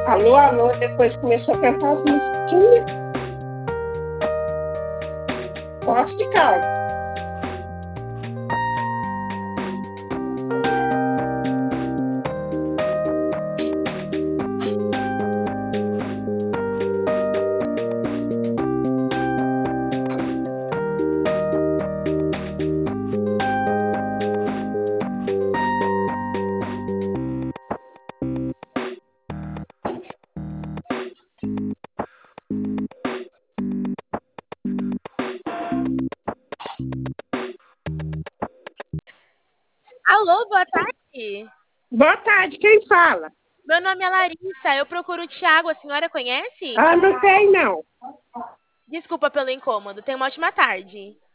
Alô, alô, depois começou a cantar as musiquinhas. Posso ficar. Alô, boa tarde. Boa tarde, quem fala? Meu nome é Larissa, eu procuro o Thiago, a senhora conhece? Ah, não tem não. Desculpa pelo incômodo, tenha uma ótima tarde.